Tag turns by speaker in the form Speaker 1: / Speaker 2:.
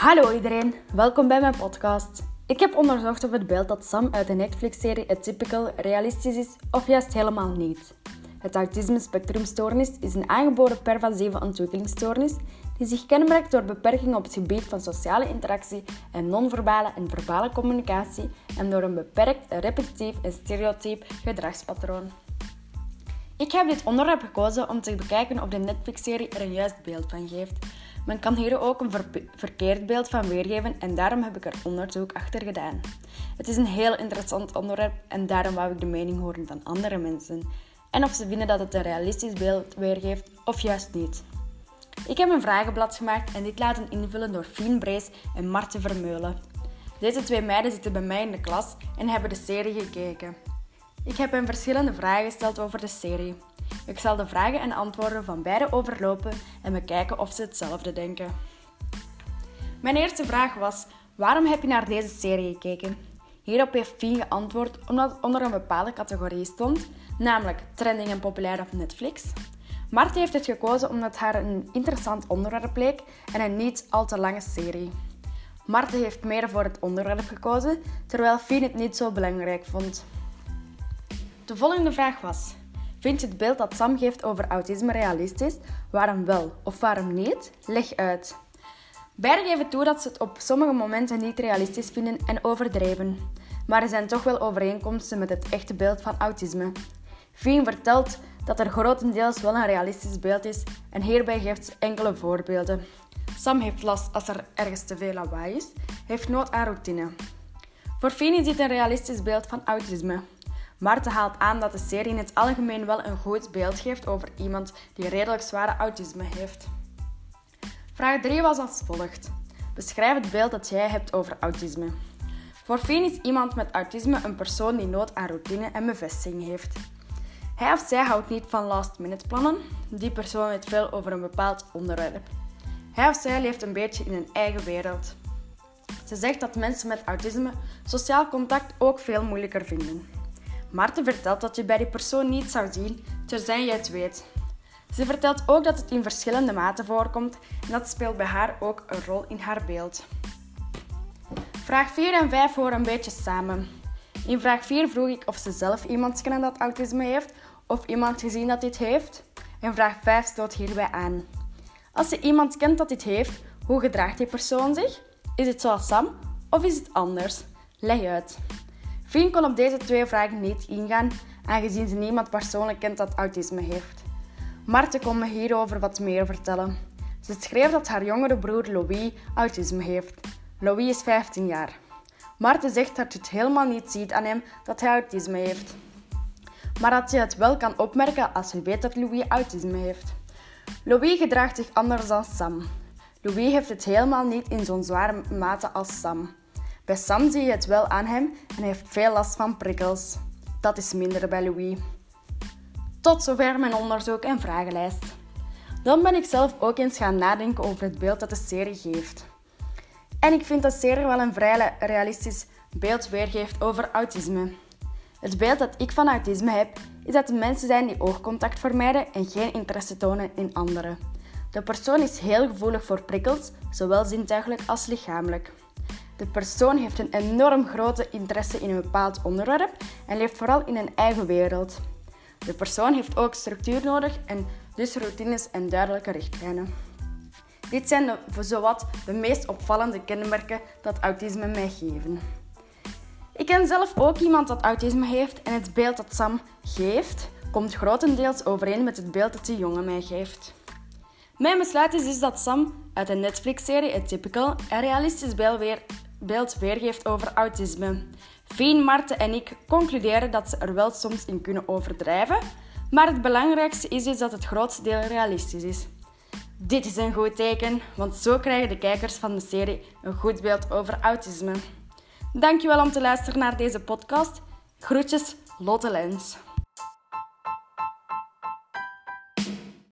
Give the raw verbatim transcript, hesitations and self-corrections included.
Speaker 1: Hallo iedereen, welkom bij mijn podcast. Ik heb onderzocht of het beeld dat Sam uit de Netflix-serie Atypical realistisch is of juist helemaal niet. Het autisme-spectrumstoornis is een aangeboren pervasieve ontwikkelingsstoornis die zich kenmerkt door beperkingen op het gebied van sociale interactie en non-verbale en verbale communicatie en door een beperkt, repetitief en stereotyp gedragspatroon. Ik heb dit onderwerp gekozen om te bekijken of de Netflix-serie er een juist beeld van geeft. Men kan hier ook een ver- verkeerd beeld van weergeven en daarom heb ik er onderzoek achter gedaan. Het is een heel interessant onderwerp en daarom wou ik de mening horen van andere mensen. En of ze vinden dat het een realistisch beeld weergeeft of juist niet. Ik heb een vragenblad gemaakt en dit laten invullen door Fien Brees en Marten Vermeulen. Deze twee meiden zitten bij mij in de klas en hebben de serie gekeken. Ik heb hen verschillende vragen gesteld over de serie. Ik zal de vragen en antwoorden van beide overlopen en bekijken of ze hetzelfde denken. Mijn eerste vraag was: waarom heb je naar deze serie gekeken? Hierop heeft Fien geantwoord omdat het onder een bepaalde categorie stond, namelijk trending en populair op Netflix. Marten heeft het gekozen omdat haar een interessant onderwerp leek en een niet al te lange serie. Marten heeft meer voor het onderwerp gekozen, terwijl Fien het niet zo belangrijk vond. De volgende vraag was: vind je het beeld dat Sam geeft over autisme realistisch? Waarom wel of waarom niet? Leg uit. Beiden geven toe dat ze het op sommige momenten niet realistisch vinden en overdreven. Maar er zijn toch wel overeenkomsten met het echte beeld van autisme. Fien vertelt dat er grotendeels wel een realistisch beeld is en hierbij geeft ze enkele voorbeelden. Sam heeft last als er ergens te veel lawaai is, heeft nood aan routine. Voor Fien is dit een realistisch beeld van autisme. Marten haalt aan dat de serie in het algemeen wel een goed beeld geeft over iemand die redelijk zware autisme heeft. Vraag drie was als volgt. Beschrijf het beeld dat jij hebt over autisme. Voor Fien is iemand met autisme een persoon die nood aan routine en bevestiging heeft. Hij of zij houdt niet van last-minute plannen. Die persoon weet veel over een bepaald onderwerp. Hij of zij leeft een beetje in een eigen wereld. Ze zegt dat mensen met autisme sociaal contact ook veel moeilijker vinden. Marten vertelt dat je bij die persoon niet zou zien, terzij je het weet. Ze vertelt ook dat het in verschillende maten voorkomt en dat speelt bij haar ook een rol in haar beeld. Vraag vier en vijf horen een beetje samen. In vraag vier vroeg ik of ze zelf iemand kennen dat autisme heeft of iemand gezien dat dit heeft. En vraag vijf stoot hierbij aan. Als je iemand kent dat dit heeft, hoe gedraagt die persoon zich? Is het zoals Sam of is het anders? Leg uit. Fien kon op deze twee vragen niet ingaan, aangezien ze niemand persoonlijk kent dat autisme heeft. Marten kon me hierover wat meer vertellen. Ze schreef dat haar jongere broer Louis autisme heeft. Louis is vijftien jaar. Marten zegt dat je het helemaal niet ziet aan hem dat hij autisme heeft. Maar dat je het wel kan opmerken als je weet dat Louis autisme heeft. Louis gedraagt zich anders dan Sam. Louis heeft het helemaal niet in zo'n zware mate als Sam. Bij Sam zie je het wel aan hem en hij heeft veel last van prikkels. Dat is minder bij Louis. Tot zover mijn onderzoek en vragenlijst. Dan ben ik zelf ook eens gaan nadenken over het beeld dat de serie geeft. En ik vind dat de serie wel een vrij realistisch beeld weergeeft over autisme. Het beeld dat ik van autisme heb, is dat er mensen zijn die oogcontact vermijden en geen interesse tonen in anderen. De persoon is heel gevoelig voor prikkels, zowel zintuigelijk als lichamelijk. De persoon heeft een enorm grote interesse in een bepaald onderwerp en leeft vooral in een eigen wereld. De persoon heeft ook structuur nodig en dus routines en duidelijke richtlijnen. Dit zijn de, zowat de meest opvallende kenmerken dat autisme mij geven. Ik ken zelf ook iemand dat autisme heeft en het beeld dat Sam geeft komt grotendeels overeen met het beeld dat de jongen mij geeft. Mijn besluit is dus dat Sam uit de Netflix-serie Atypical een realistisch beeld, weer, beeld weergeeft over autisme. Fien, Marten en ik concluderen dat ze er wel soms in kunnen overdrijven, maar het belangrijkste is dus dat het grootste deel realistisch is. Dit is een goed teken, want zo krijgen de kijkers van de serie een goed beeld over autisme. Dankjewel om te luisteren naar deze podcast. Groetjes, Lotte Lens.